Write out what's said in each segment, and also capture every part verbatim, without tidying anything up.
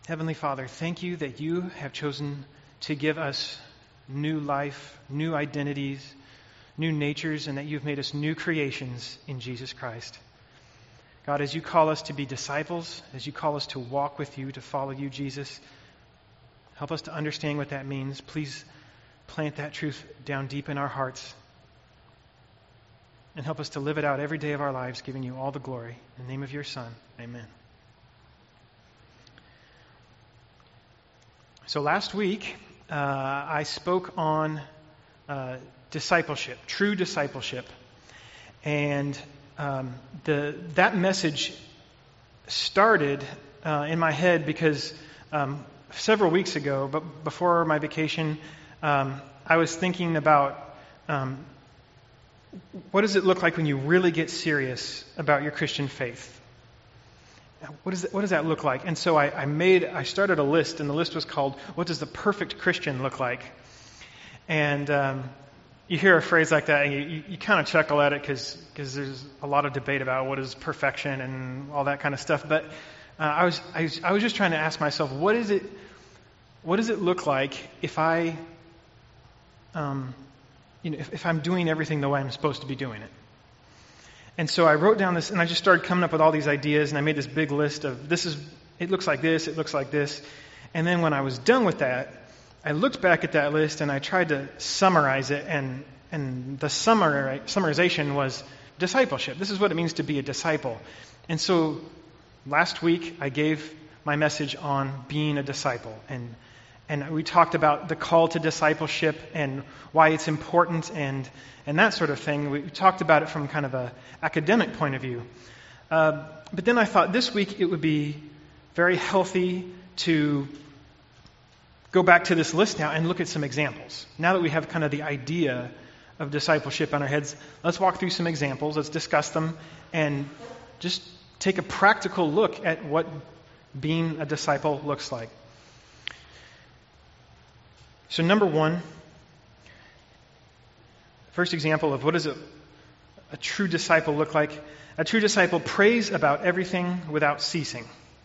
Heavenly Father, thank you that you have chosen to give us new life, new identities, new natures, and that you've made us new creations in Jesus Christ. God, as you call us to be disciples, as you call us to walk with you, to follow you, Jesus, help us to understand what that means. Please plant that truth down deep in our hearts and help us to live it out every day of our lives, giving you all the glory. In the name of your Son, amen. So last week, uh, I spoke on uh, discipleship, true discipleship. And um, the that message started uh, in my head because um, several weeks ago, but before my vacation, um, I was thinking about um, what does it look like when you really get serious about your Christian faith? What, is it, what does that look like? And so I, I made, I started a list, and the list was called, "What does the perfect Christian look like?" And um, you hear a phrase like that, and you, you, you kind of chuckle at it because because there's a lot of debate about what is perfection and all that kind of stuff. But uh, I was I was I was just trying to ask myself, what is it? What does it look like if I, um, you know, if, if I'm doing everything the way I'm supposed to be doing it? And so I wrote down this, and I just started coming up with all these ideas, and I made this big list of, this is, it looks like this, it looks like this. And then when I was done with that, I looked back at that list, and I tried to summarize it, and and the summary, summarization was discipleship. This is what it means to be a disciple. And so last week, I gave my message on being a disciple, and and we talked about the call to discipleship and why it's important and and that sort of thing. We talked about it from kind of a academic point of view. Uh, but then I thought this week it would be very healthy to go back to this list now and look at some examples. Now that we have kind of the idea of discipleship on our heads, let's walk through some examples, let's discuss them, and just take a practical look at what being a disciple looks like. So number one, first example of what does a, a true disciple look like? A true disciple prays about everything without ceasing.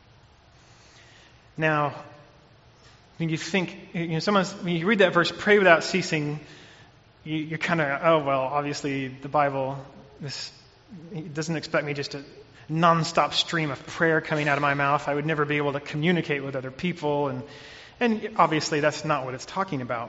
Now, when you think, you know, someone's, when you read that verse, pray without ceasing, you, you're kind of, oh, well, obviously the Bible this, it doesn't expect me just to nonstop stream of prayer coming out of my mouth. I would never be able to communicate with other people, and and obviously that's not what it's talking about.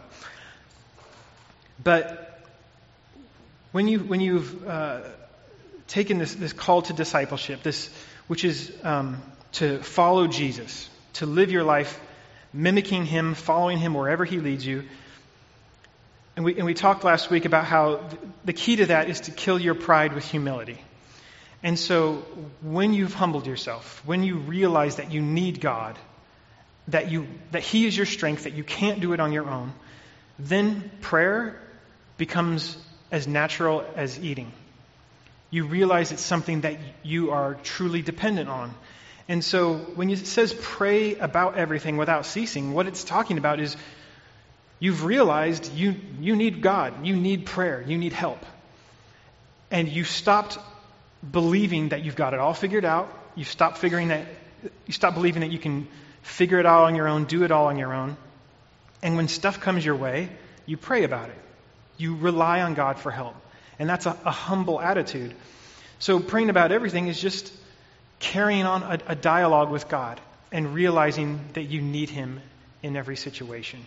But when you when you've uh, taken this this call to discipleship, this which is um, to follow Jesus, to live your life mimicking Him, following Him wherever He leads you. And we and we talked last week about how the key to that is to kill your pride with humility. And so when you've humbled yourself, when you realize that you need God, that you that He is your strength, that you can't do it on your own, then prayer becomes as natural as eating. You realize it's something that you are truly dependent on. And so when it says pray about everything without ceasing, what it's talking about is you've realized you you need God, you need prayer, you need help. And you stopped believing that you've got it all figured out. You've stopped figuring that you stop believing that you can figure it all on your own, do it all on your own. And when stuff comes your way, you pray about it. You rely on God for help. And that's a, a humble attitude. So praying about everything is just carrying on a, a dialogue with God and realizing that you need Him in every situation.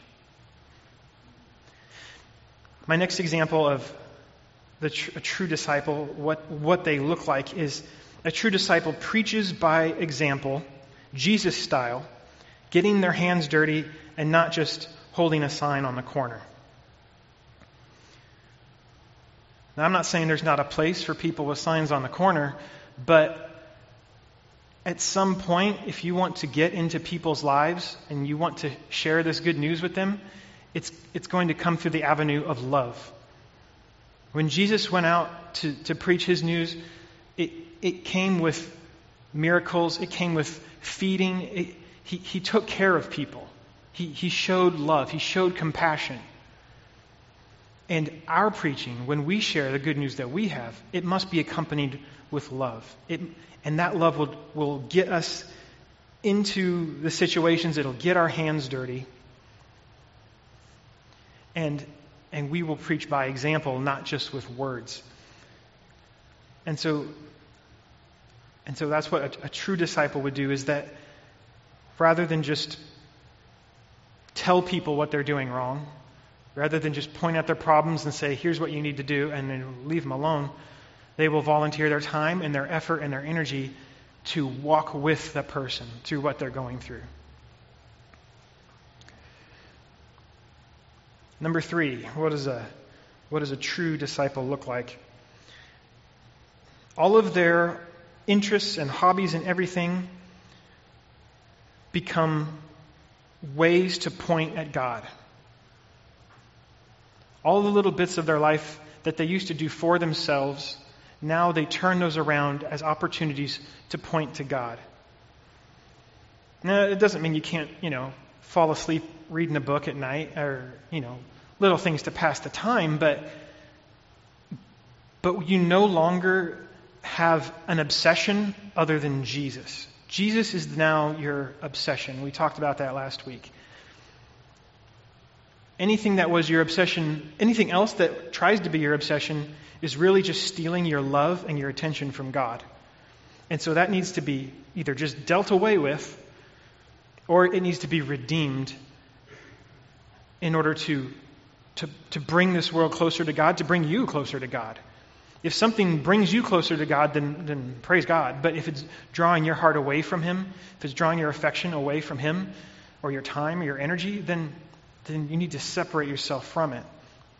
My next example of the tr- a true disciple, what, what they look like, is a true disciple preaches by example, Jesus style, getting their hands dirty and not just holding a sign on the corner. Now, I'm not saying there's not a place for people with signs on the corner, but at some point, if you want to get into people's lives and you want to share this good news with them, it's it's going to come through the avenue of love. When Jesus went out to, to preach His news, it, it came with miracles, it came with feeding, it, he, he took care of people. He, he showed love, He showed compassion. And our preaching, when we share the good news that we have, it must be accompanied with love. It, and that love will, will get us into the situations. It'll get our hands dirty. And and we will preach by example, not just with words. And so and so that's what a, a true disciple would do, is that rather than just tell people what they're doing wrong, rather than just point out their problems and say, here's what you need to do, and then leave them alone, they will volunteer their time and their effort and their energy to walk with the person through what they're going through. Number three, what does a what does a true disciple look like? All of their interests and hobbies and everything become ways to point at God. All the little bits of their life that they used to do for themselves, now they turn those around as opportunities to point to God. Now, it doesn't mean you can't, you know, fall asleep reading a book at night, or, you know, little things to pass the time, but but you no longer have an obsession other than Jesus. Jesus is now your obsession. We talked about that last week. Anything that was your obsession, anything else that tries to be your obsession, is really just stealing your love and your attention from God. And so that needs to be either just dealt away with, or it needs to be redeemed in order to, to, to bring this world closer to God, to bring you closer to God. If something brings you closer to God, then, then praise God. But if it's drawing your heart away from Him, if it's drawing your affection away from Him, or your time or your energy, then, then you need to separate yourself from it.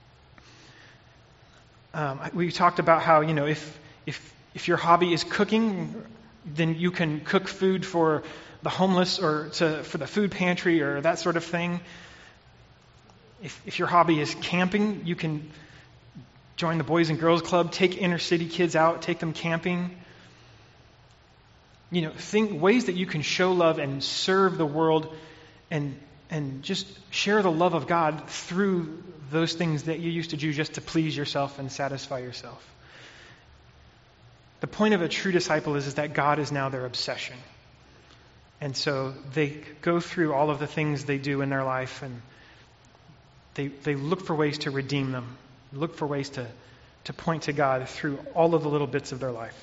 Um, we talked about how, you know, if if if your hobby is cooking, then you can cook food for the homeless, or to for the food pantry, or that sort of thing. If if your hobby is camping, you can join the Boys and Girls Club, take inner city kids out, take them camping. You know, think ways that you can show love and serve the world, and and just share the love of God through those things that you used to do just to please yourself and satisfy yourself. The point of a true disciple is, is that God is now their obsession. And so they go through all of the things they do in their life, and they they look for ways to redeem them, look for ways to, to point to God through all of the little bits of their life.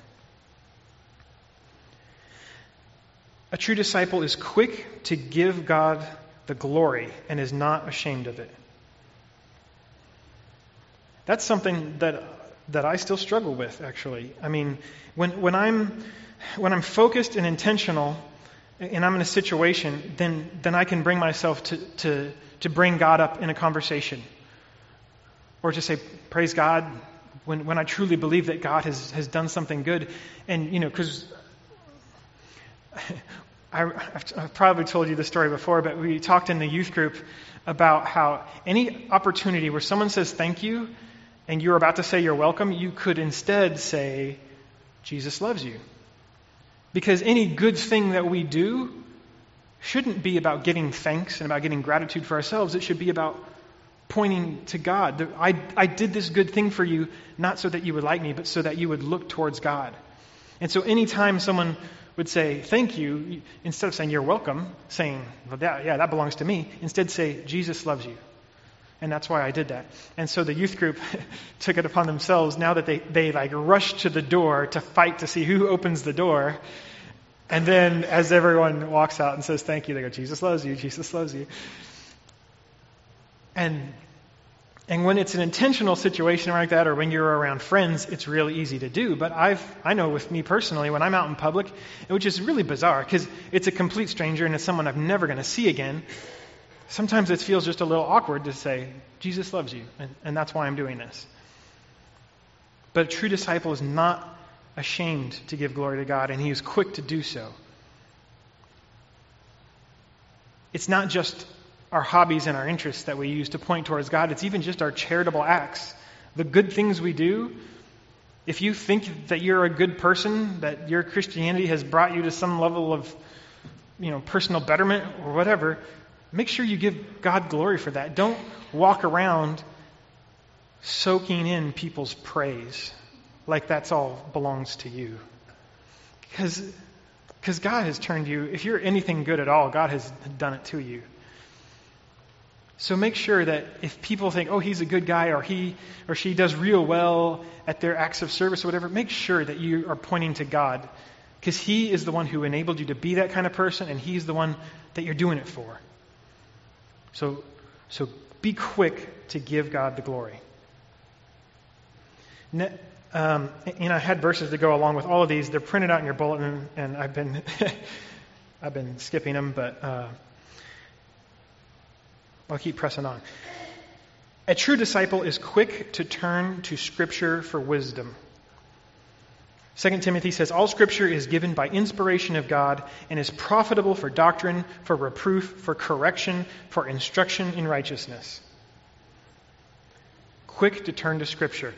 A true disciple is quick to give God the glory and is not ashamed of it. That's something that that I still struggle with, actually. I mean, when when I'm when I'm focused and intentional, and I'm in a situation, then then I can bring myself to to to bring God up in a conversation, or to say, praise God, when when I truly believe that God has has done something good. And you know, because I've probably told you this story before, but we talked in the youth group about how any opportunity where someone says thank you, and you're about to say you're welcome, you could instead say, Jesus loves you. Because any good thing that we do shouldn't be about getting thanks and about getting gratitude for ourselves. It should be about pointing to God. I, I did this good thing for you, not so that you would like me, but so that you would look towards God. And so anytime someone would say, thank you, instead of saying you're welcome, saying, well, that, yeah, that belongs to me, instead say, Jesus loves you. And that's why I did that. And so the youth group took it upon themselves, now that they, they like rush to the door to fight to see who opens the door. And then as everyone walks out and says thank you, they go, Jesus loves you, Jesus loves you. And and when it's an intentional situation like that, or when you're around friends, it's really easy to do. But I've I know with me personally, when I'm out in public, which is really bizarre because it's a complete stranger and it's someone I'm never going to see again, sometimes it feels just a little awkward to say, Jesus loves you, and, and that's why I'm doing this. But a true disciple is not ashamed to give glory to God, and he is quick to do so. It's not just our hobbies and our interests that we use to point towards God. It's even just our charitable acts. The good things we do. If you think that you're a good person, that your Christianity has brought you to some level of, you know, personal betterment or whatever, make sure you give God glory for that. Don't walk around soaking in people's praise like that's all belongs to you. Because Because God has turned you, if you're anything good at all, God has done it to you. So make sure that if people think, oh, he's a good guy, or he or she does real well at their acts of service or whatever, make sure that you are pointing to God. Because he is the one who enabled you to be that kind of person, and he's the one that you're doing it for. So, so be quick to give God the glory. Ne- um, and I had verses to go along with all of these. They're printed out in your bulletin, and I've been I've been skipping them, but uh, I'll keep pressing on. A true disciple is quick to turn to Scripture for wisdom. Second Timothy says, all Scripture is given by inspiration of God and is profitable for doctrine, for reproof, for correction, for instruction in righteousness. Quick to turn to Scripture.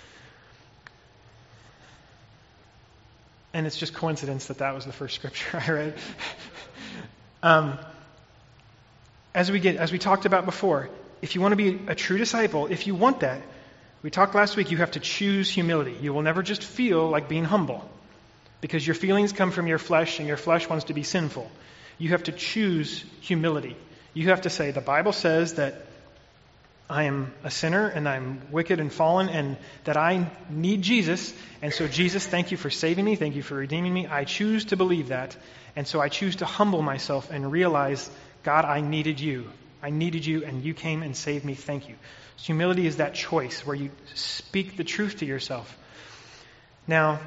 And it's just coincidence that that was the first Scripture I read. um, as we get, as we talked about before, if you want to be a true disciple, if you want that, we talked last week, you have to choose humility. You will never just feel like being humble, because your feelings come from your flesh, and your flesh wants to be sinful. You have to choose humility. You have to say, the Bible says that I am a sinner, and I'm wicked and fallen, and that I need Jesus. And so, Jesus, thank you for saving me. Thank you for redeeming me. I choose to believe that. And so I choose to humble myself and realize, God, I needed you. I needed you, and you came and saved me. Thank you. So humility is that choice where you speak the truth to yourself. Now,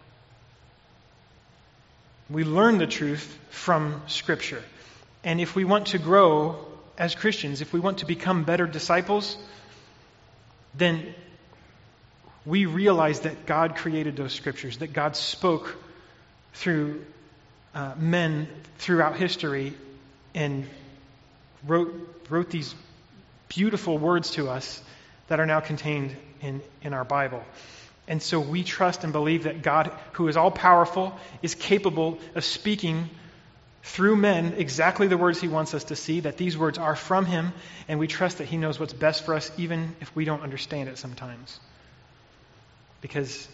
we learn the truth from Scripture. And if we want to grow as Christians, if we want to become better disciples, then we realize that God created those Scriptures, that God spoke through uh, men throughout history and wrote wrote these beautiful words to us that are now contained in, in our Bible. And so we trust and believe that God, who is all-powerful, is capable of speaking through men exactly the words he wants us to see, that these words are from him, and we trust that he knows what's best for us, even if we don't understand it sometimes. Because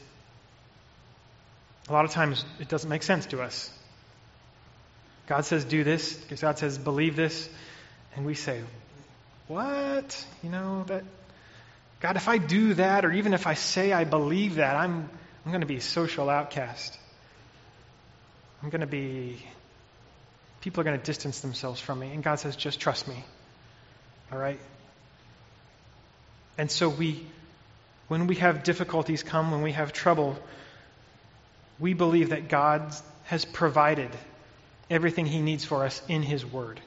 a lot of times it doesn't make sense to us. God says do this, because God says believe this, and we say, what? You know, that God, if I do that, or even if I say I believe that, I'm I'm going to be a social outcast. I'm going to be, people are going to distance themselves from me. And God says, just trust me. All right? And so we, when we have difficulties come, when we have trouble, we believe that God has provided everything he needs for us in his word.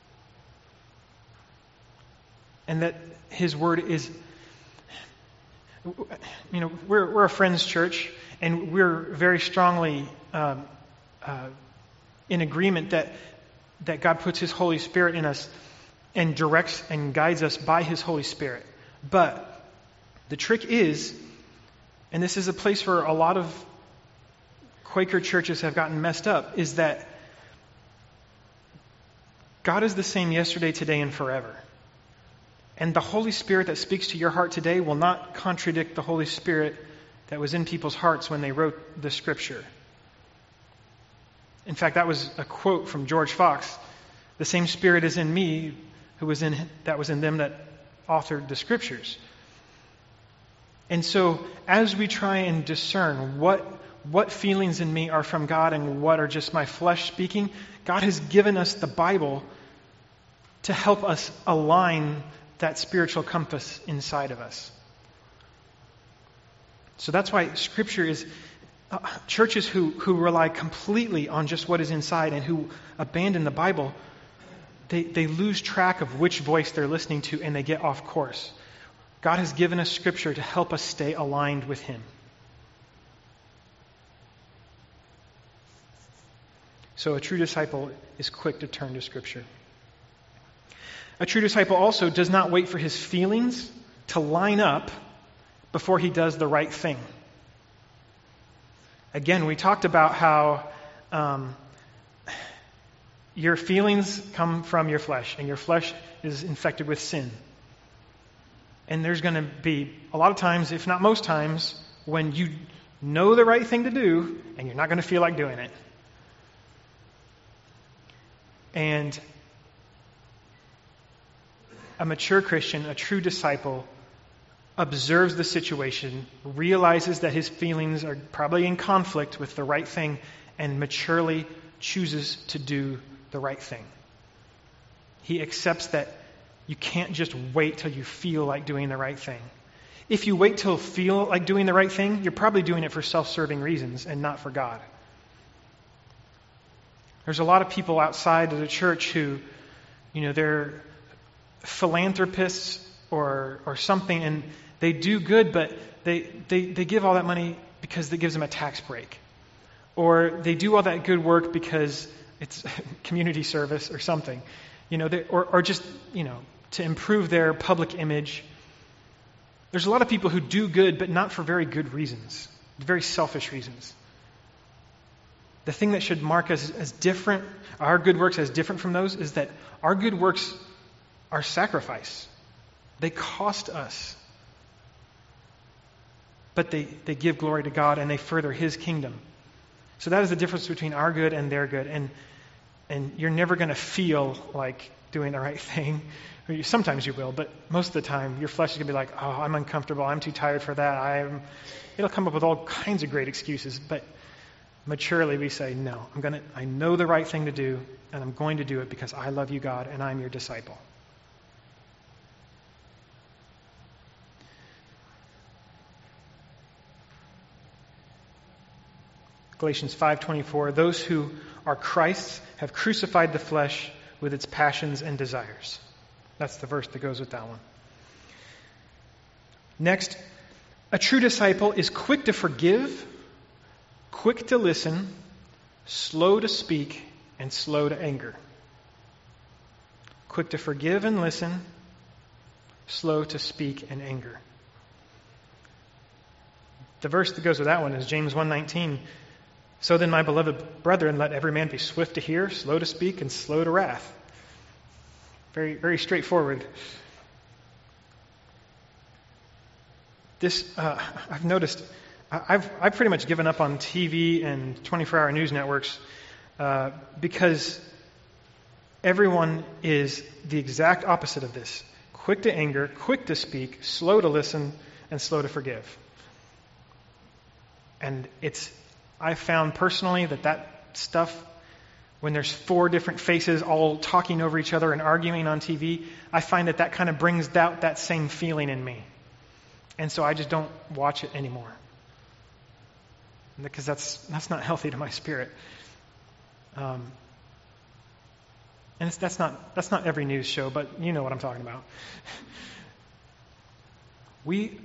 And that his word is, you know, we're we're a friends church, and we're very strongly um, uh, in agreement that that God puts his Holy Spirit in us and directs and guides us by his Holy Spirit. But the trick is, and this is a place where a lot of Quaker churches have gotten messed up, is that God is the same yesterday, today, and forever. And the Holy Spirit that speaks to your heart today will not contradict the Holy Spirit that was in people's hearts when they wrote the Scripture. In fact, that was a quote from George Fox. The same Spirit is in me who was in that was in them that authored the Scriptures. And so, as we try and discern what what feelings in me are from God and what are just my flesh speaking, God has given us the Bible to help us align that spiritual compass inside of us. So that's why Scripture is, uh, churches who, who rely completely on just what is inside and who abandon the Bible, they, they lose track of which voice they're listening to, and they get off course. God has given us Scripture to help us stay aligned with him. So a true disciple is quick to turn to Scripture. A true disciple also does not wait for his feelings to line up before he does the right thing. Again, we talked about how um, your feelings come from your flesh, and your flesh is infected with sin. And there's going to be a lot of times, if not most times, when you know the right thing to do, and you're not going to feel like doing it. And a mature Christian, a true disciple, observes the situation, realizes that his feelings are probably in conflict with the right thing, and maturely chooses to do the right thing. He accepts that you can't just wait till you feel like doing the right thing. If you wait till you feel like doing the right thing, you're probably doing it for self-serving reasons and not for God. There's a lot of people outside of the church who, you know, they're philanthropists or or something, and they do good, but they, they, they give all that money because it gives them a tax break. Or they do all that good work because it's community service or something. You know, they, or, or just, you know, to improve their public image. There's a lot of people who do good, but not for very good reasons, very selfish reasons. The thing that should mark us as different, our good works as different from those, is that our good works are sacrifice. They cost us. But they, they give glory to God and they further His kingdom. So that is the difference between our good and their good. And and you're never going to feel like doing the right thing. Or you, sometimes you will, but most of the time your flesh is going to be like, oh, I'm uncomfortable. I'm too tired for that. I'm. It'll come up with all kinds of great excuses. But maturely we say, no, I'm going to. I know the right thing to do, and I'm going to do it because I love you, God, and I'm your disciple. Galatians five twenty-four, those who are Christ's have crucified the flesh with its passions and desires. That's the verse that goes with that one. Next, a true disciple is quick to forgive, quick to listen, slow to speak, and slow to anger. Quick to forgive and listen, slow to speak and anger. The verse that goes with that one is James one nineteen. So then, my beloved brethren, let every man be swift to hear, slow to speak, and slow to wrath. Very, very straightforward. This, uh, I've noticed, I've I've pretty much given up on T V and twenty-four hour news networks uh, because everyone is the exact opposite of this. Quick to anger, quick to speak, slow to listen, and slow to forgive. And it's I've found personally that that stuff, when there's four different faces all talking over each other and arguing on T V, I find that that kind of brings out that same feeling in me. And so I just don't watch it anymore. Because that's that's not healthy to my spirit. Um, and it's, that's not that's not every news show, but you know what I'm talking about. We,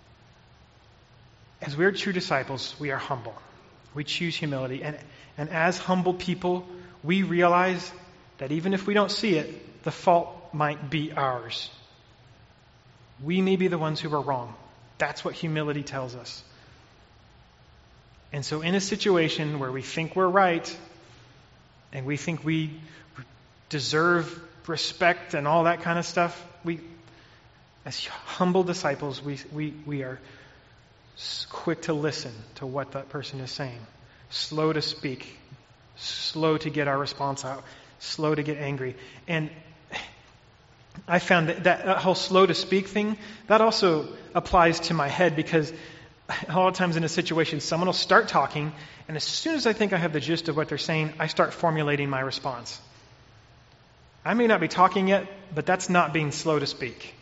as we're true disciples, we are humble. We choose humility. And, and as humble people, we realize that even if we don't see it, the fault might be ours. We may be the ones who are wrong. That's what humility tells us. And so in a situation where we think we're right, and we think we deserve respect and all that kind of stuff, we, as humble disciples, we we, we are quick to listen to what that person is saying, slow to speak, slow to get our response out, slow to get angry. And I found that, that that whole slow to speak thing, that also applies to my head, because a lot of times in a situation, someone will start talking, and as soon as I think I have the gist of what they're saying, I start formulating my response. I may not be talking yet, but that's not being slow to speak.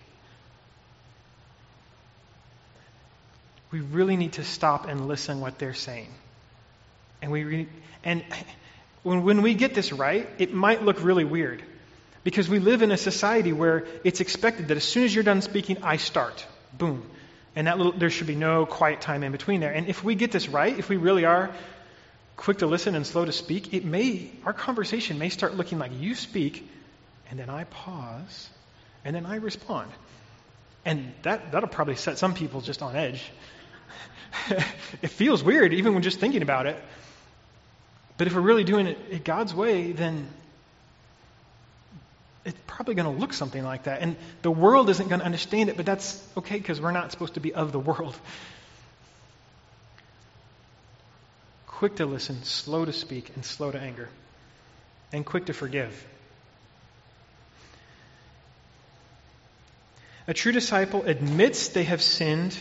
We really need to stop and listen what they're saying. And we re- and when when we get this right, it might look really weird, because we live in a society where it's expected that as soon as you're done speaking, I start. Boom. And that little, there should be no quiet time in between there. And if we get this right, if we really are quick to listen and slow to speak, it may, our conversation may start looking like you speak, and then I pause, and then I respond. And that, that'll probably set some people just on edge. It feels weird even when just thinking about it. But if we're really doing it God's way, then it's probably going to look something like that. And the world isn't going to understand it, but that's okay, because we're not supposed to be of the world. Quick to listen, slow to speak, and slow to anger. And quick to forgive. A true disciple admits they have sinned,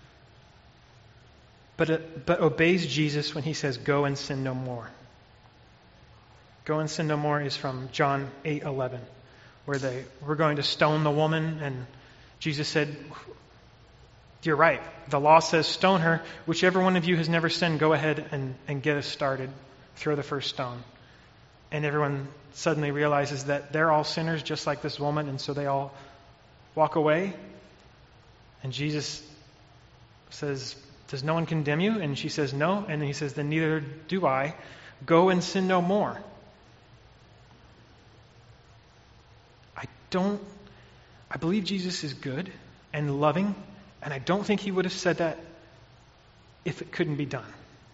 but, uh, but obeys Jesus when he says, go and sin no more. Go and sin no more is from John eight eleven, where they were going to stone the woman, and Jesus said, you're right. The law says stone her. Whichever one of you has never sinned, go ahead and, and get us started. Throw the first stone. And everyone suddenly realizes that they're all sinners just like this woman, and so they all walk away. And Jesus says, does no one condemn you? And she says, no. And then he says, then neither do I. Go and sin no more. I don't, I believe Jesus is good and loving, and I don't think he would have said that if it couldn't be done.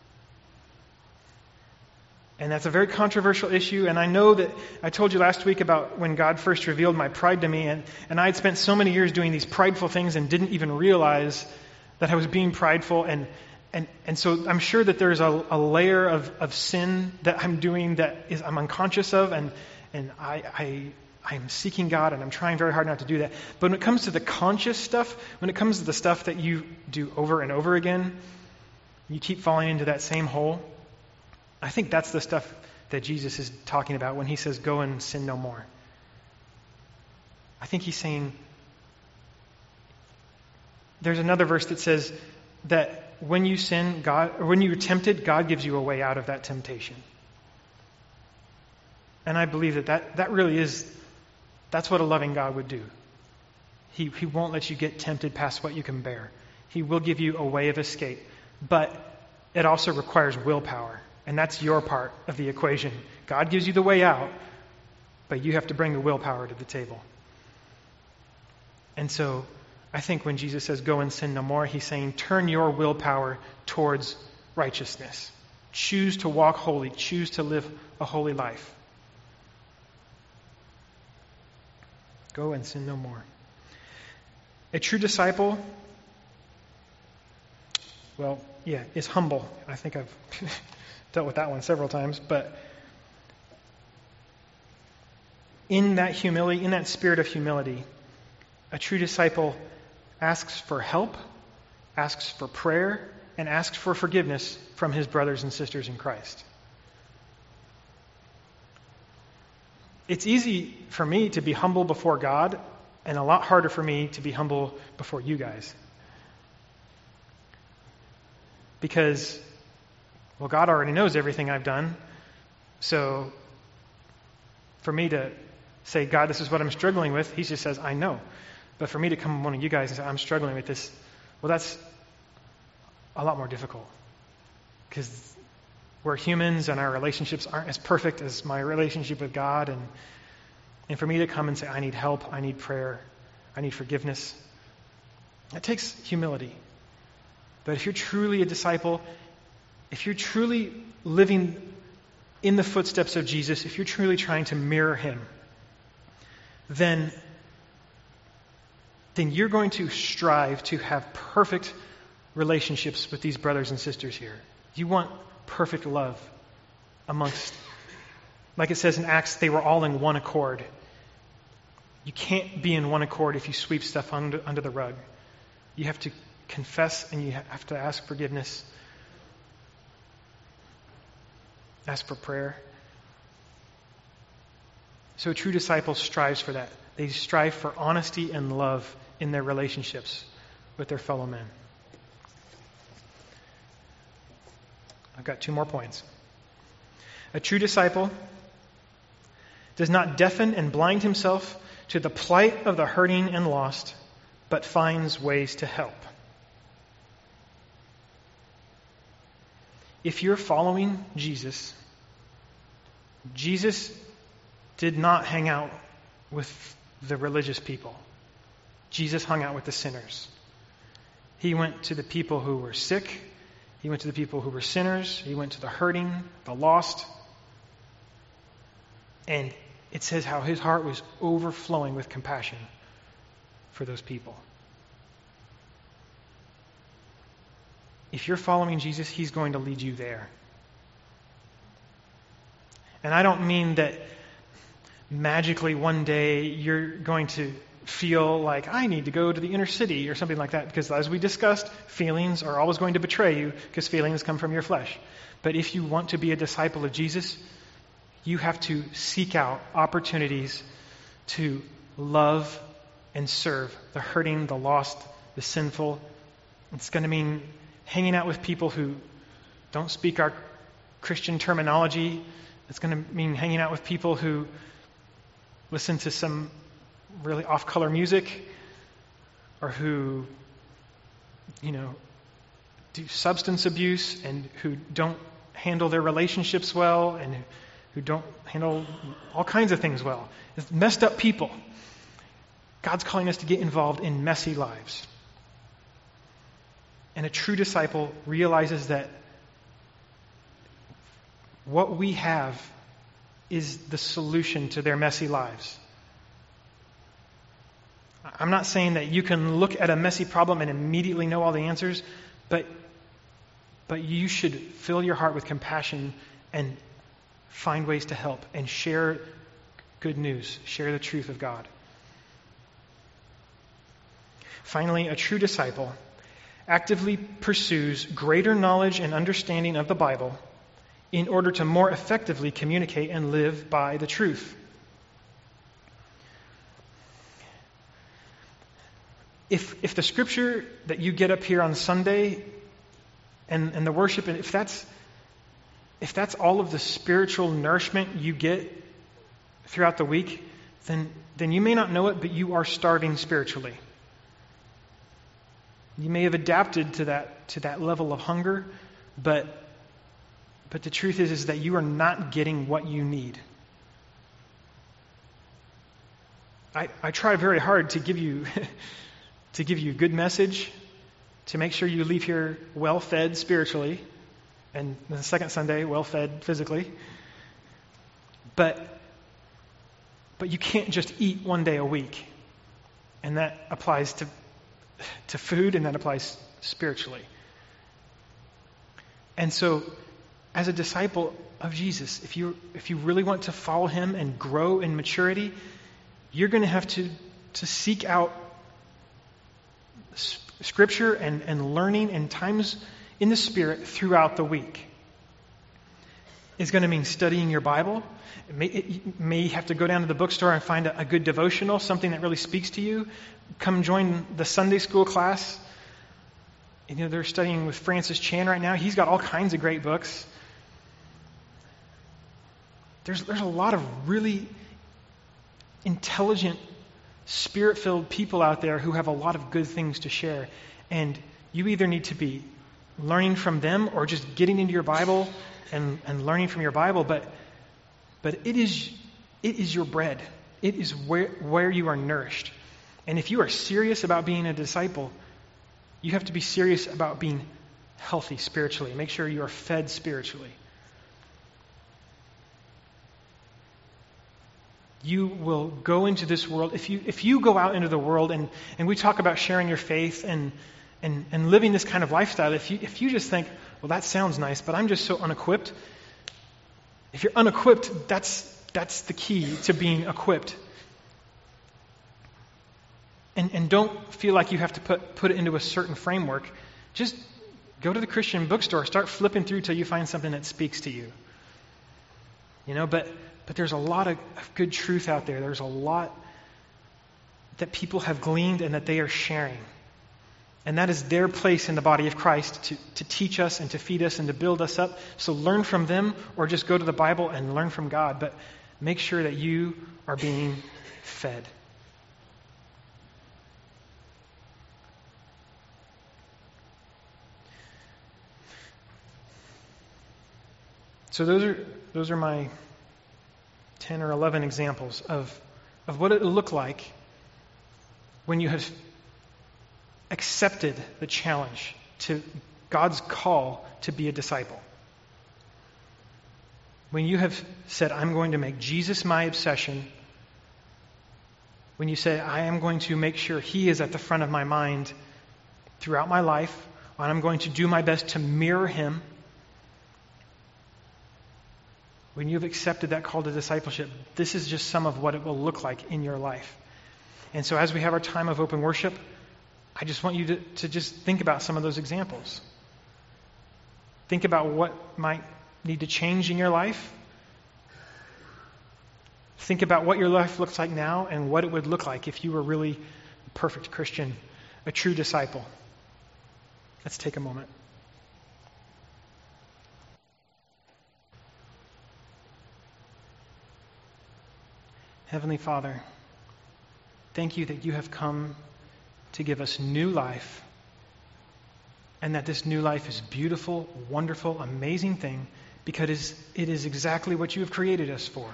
And that's a very controversial issue, and I know that I told you last week about when God first revealed my pride to me, and, and I had spent so many years doing these prideful things and didn't even realize that I was being prideful, and and, and so I'm sure that there's a, a layer of, of sin that I'm doing that is I'm unconscious of, and and I, I I'm seeking God, and I'm trying very hard not to do that. But when it comes to the conscious stuff, when it comes to the stuff that you do over and over again, you keep falling into that same hole. I think that's the stuff that Jesus is talking about when he says, go and sin no more. I think he's saying, there's another verse that says that when you sin, God, or when you're tempted, God gives you a way out of that temptation. And I believe that that, that really is, that's what a loving God would do. He, he won't let you get tempted past what you can bear. He will give you a way of escape. But it also requires willpower. And that's your part of the equation. God gives you the way out, but you have to bring the willpower to the table. And so I think when Jesus says, go and sin no more, he's saying, turn your willpower towards righteousness. Choose to walk holy. Choose to live a holy life. Go and sin no more. A true disciple, well, yeah, is humble. I think I've dealt with that one several times, but in that humility, in that spirit of humility, a true disciple asks for help, asks for prayer, and asks for forgiveness from his brothers and sisters in Christ. It's easy for me to be humble before God, and a lot harder for me to be humble before you guys. Because, well, God already knows everything I've done. So for me to say, God, this is what I'm struggling with, he just says, I know. But for me to come to one of you guys and say, I'm struggling with this, well, that's a lot more difficult. Because we're humans and our relationships aren't as perfect as my relationship with God. And, and for me to come and say, I need help, I need prayer, I need forgiveness, that takes humility. But if you're truly a disciple, if you're truly living in the footsteps of Jesus, if you're truly trying to mirror him, then, then you're going to strive to have perfect relationships with these brothers and sisters here. You want perfect love amongst, like it says in Acts, they were all in one accord. You can't be in one accord if you sweep stuff under, under the rug. You have to confess and you have to ask forgiveness. Ask for prayer. So a true disciple strives for that. They strive for honesty and love in their relationships with their fellow men. I've got two more points. A true disciple does not deafen and blind himself to the plight of the hurting and lost, but finds ways to help. If you're following Jesus, Jesus did not hang out with the religious people. Jesus hung out with the sinners. He went to the people who were sick. He went to the people who were sinners. He went to the hurting, the lost. And it says how his heart was overflowing with compassion for those people. If you're following Jesus, he's going to lead you there. And I don't mean that magically one day you're going to feel like I need to go to the inner city or something like that, because as we discussed, feelings are always going to betray you because feelings come from your flesh. But if you want to be a disciple of Jesus, you have to seek out opportunities to love and serve the hurting, the lost, the sinful. It's going to mean hanging out with people who don't speak our Christian terminology. It's going to mean hanging out with people who listen to some really off-color music, or who, you know, do substance abuse and who don't handle their relationships well, and who don't handle all kinds of things well. It's messed up people. God's calling us to get involved in messy lives. And a true disciple realizes that what we have is the solution to their messy lives. I'm not saying that you can look at a messy problem and immediately know all the answers, but but you should fill your heart with compassion and find ways to help and share good news, share the truth of God. Finally, a true disciple actively pursues greater knowledge and understanding of the Bible in order to more effectively communicate and live by the truth. If if the scripture that you get up here on Sunday and, and the worship, if that's if that's all of the spiritual nourishment you get throughout the week, then then you may not know it, but you are starving spiritually. You may have adapted to that to that level of hunger, but but the truth is, is that you are not getting what you need. I, I try very hard to give you to give you a good message, to make sure you leave here well-fed spiritually, and the second Sunday, well-fed physically. But but you can't just eat one day a week. And that applies to to food, and that applies spiritually. And so, as a disciple of Jesus, if you if you really want to follow him and grow in maturity, you're going to have to to seek out Scripture and, and learning and times in the Spirit throughout the week. It's going to mean studying your Bible. It may, it, you may have to go down to the bookstore and find a, a good devotional, something that really speaks to you. Come join the Sunday school class. You know, they're studying with Francis Chan right now. He's got all kinds of great books. There's, there's a lot of really intelligent, Spirit-filled people out there who have a lot of good things to share. And you either need to be learning from them or just getting into your Bible and, and learning from your Bible. But but it is it is your bread. It is where, where you are nourished. And if you are serious about being a disciple, you have to be serious about being healthy spiritually. Make sure you are fed spiritually. You will go into this world. If you if you go out into the world and, and we talk about sharing your faith and, and and living this kind of lifestyle, if you if you just think, well, that sounds nice, but I'm just so unequipped. If you're unequipped, that's that's the key to being equipped. And and don't feel like you have to put put it into a certain framework. Just go to the Christian bookstore, start flipping through till you find something that speaks to you. You know, but But there's a lot of good truth out there. There's a lot that people have gleaned and that they are sharing. And that is their place in the body of Christ to, to teach us and to feed us and to build us up. So learn from them or just go to the Bible and learn from God. But make sure that you are being fed. So those are those are my ten or eleven examples of, of what it will look like when you have accepted the challenge to God's call to be a disciple. When you have said, I'm going to make Jesus my obsession. When you say, I am going to make sure he is at the front of my mind throughout my life, and I'm going to do my best to mirror him. When you've accepted that call to discipleship, this is just some of what it will look like in your life. And so as we have our time of open worship, I just want you to, to just think about some of those examples. Think about what might need to change in your life. Think about what your life looks like now and what it would look like if you were really a perfect Christian, a true disciple. Let's take a moment. Heavenly Father, thank you that you have come to give us new life, and that this new life is beautiful, wonderful, amazing thing because it is exactly what you have created us for.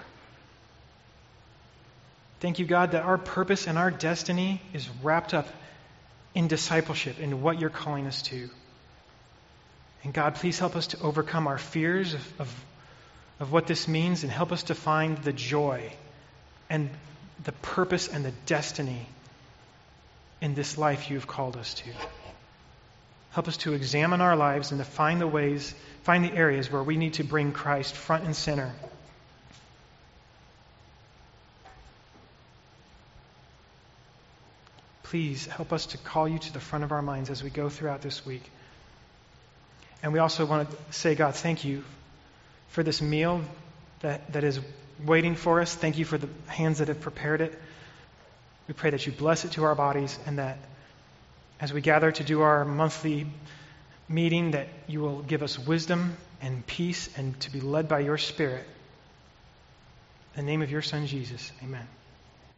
Thank you, God, that our purpose and our destiny is wrapped up in discipleship, in what you're calling us to. And God, please help us to overcome our fears of, of, of what this means, and help us to find the joy and the purpose and the destiny in this life you've called us to. Help us to examine our lives and to find the ways, find the areas where we need to bring Christ front and center. Please help us to call you to the front of our minds as we go throughout this week. And we also want to say, God, thank you for this meal that, that is waiting for us. Thank you for the hands that have prepared it. We pray that you bless it to our bodies, and that as we gather to do our monthly meeting, that you will give us wisdom and peace and to be led by your Spirit. In the name of your Son, Jesus, amen.